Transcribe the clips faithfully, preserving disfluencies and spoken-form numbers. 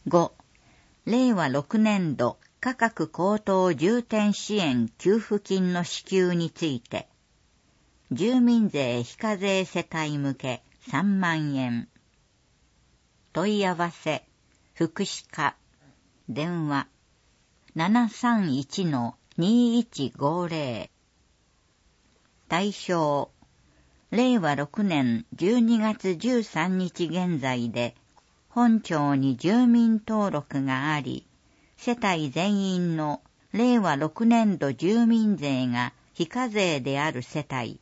ご、れいわろくねんど価格高騰重点支援給付金の支給について、住民税非課税世帯向けさんまんえん。問い合わせ、福祉課、電話、ななさんいちのにいちごぜろ。対象、れいわろくねんじゅうにがつじゅうさんにち現在で、本町に住民登録があり、世帯全員のれいわろくねんど住民税が非課税である世帯。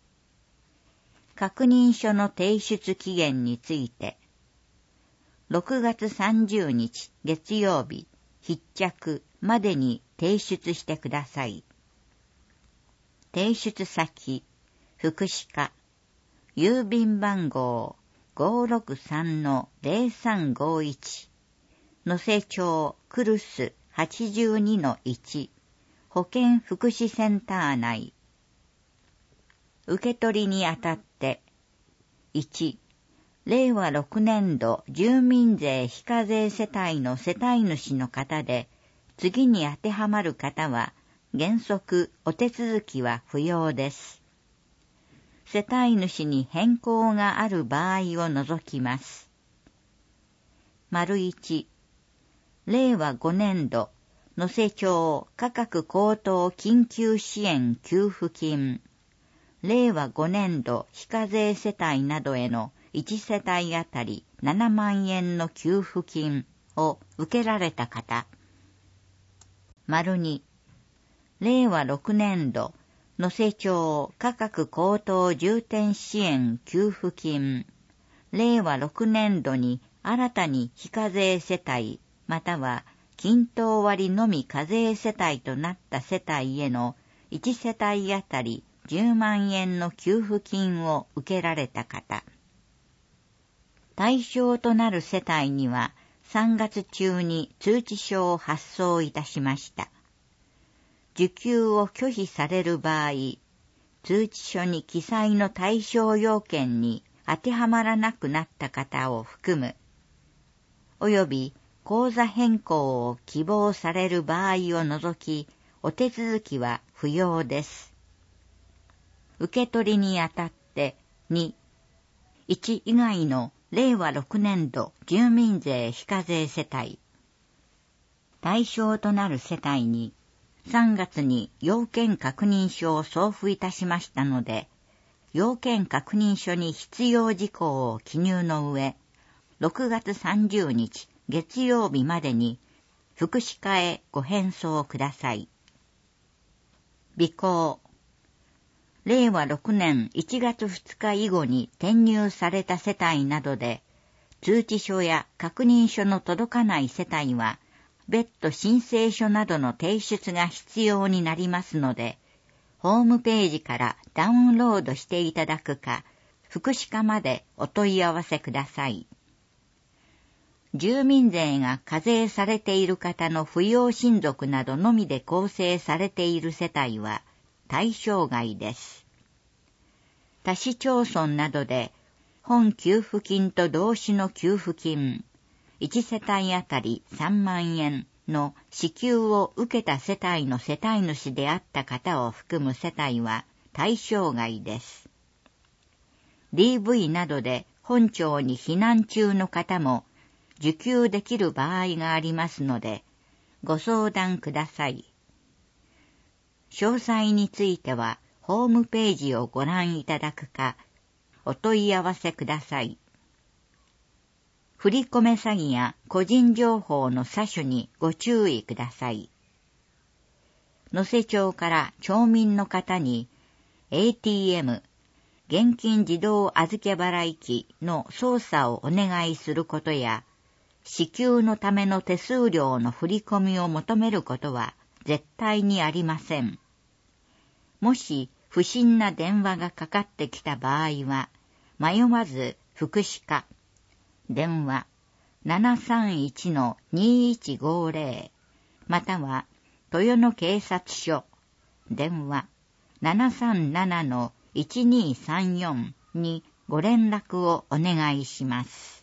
確認書の提出期限について、ろくがつさんじゅうにち月曜日必着までに提出してください。提出先、福祉課、郵便番号 ごーろくさんのぜろさんごいち、能勢町クルス はちじゅうにのいち、保健福祉センター内。受け取りにあたって、いち、れいわろくねんど住民税非課税世帯の世帯主の方で、次に当てはまる方は、原則お手続きは不要です。世帯主に変更がある場合を除きます。丸いち、れいわごねんど能勢町価格高騰緊急支援給付金、れいわごねんど非課税世帯などへのいちせたいあたりななまんえんの給付金を受けられた方。丸に、れいわろくねんど能勢町価格高騰重点支援給付金、れいわろくねんどに新たに非課税世帯または均等割のみ課税世帯となった世帯へのいちせたいあたりじゅうまんえんの給付金を受けられた方。対象となる世帯にはさんがつ中に通知書を発送いたしました。受給を拒否される場合、通知書に記載の対象要件に当てはまらなくなった方を含む、および口座変更を希望される場合を除き、お手続きは不要です。受け取りにあたって、に、いち以外のれいわろくねんど住民税非課税世帯。対象となる世帯に、さんがつに要件確認書を送付いたしましたので、要件確認書に必要事項を記入の上、ろくがつさんじゅうにち月曜日までに福祉課へご返送ください。備考。れいわろくねんいちがつふつか以後に転入された世帯などで、通知書や確認書の届かない世帯は、別途申請書などの提出が必要になりますので、ホームページからダウンロードしていただくか、福祉課までお問い合わせください。住民税が課税されている方の扶養親族などのみで構成されている世帯は対象外です。他市町村などで本給付金と同種の給付金、いちせたいあたりさんまんえんの支給を受けた世帯の世帯主であった方を含む世帯は対象外です。ディーブイ などで本町に避難中の方も受給できる場合がありますので、ご相談ください。詳細についてはホームページをご覧いただくか、お問い合わせください。振り込め詐欺や個人情報の詐取にご注意ください。能勢町から町民の方に エーティーエム、現金自動預け払い機の操作をお願いすることや、支給のための手数料の振り込みを求めることは絶対にありません。もし不審な電話がかかってきた場合は、迷わず福祉課、電話 ななさんいちのにいちごぜろ または豊野警察署、電話 ななさんななのいちにさんよん にご連絡をお願いします。